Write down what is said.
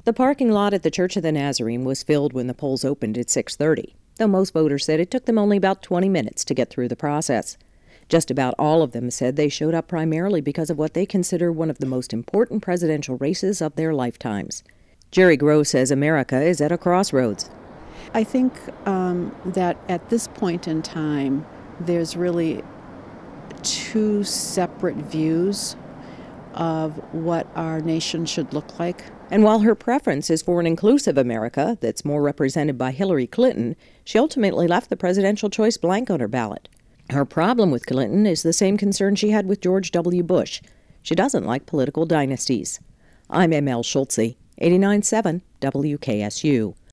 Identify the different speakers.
Speaker 1: The parking lot at the Church of the Nazarene was filled when the polls opened at 6:30, though most voters said it took them only about 20 minutes to get through the process. Just about all of them said they showed up primarily because of what they consider one of the most important presidential races of their lifetimes. Jerry Groh says America is at a crossroads.
Speaker 2: I think that at this point in time, there's really two separate views of what our nation should look like.
Speaker 1: And while her preference is for an inclusive America that's more represented by Hillary Clinton, she ultimately left the presidential choice blank on her ballot. Her problem with Clinton is the same concern she had with George W. Bush. She doesn't like political dynasties. I'm M.L. Schulze, 89.7 WKSU.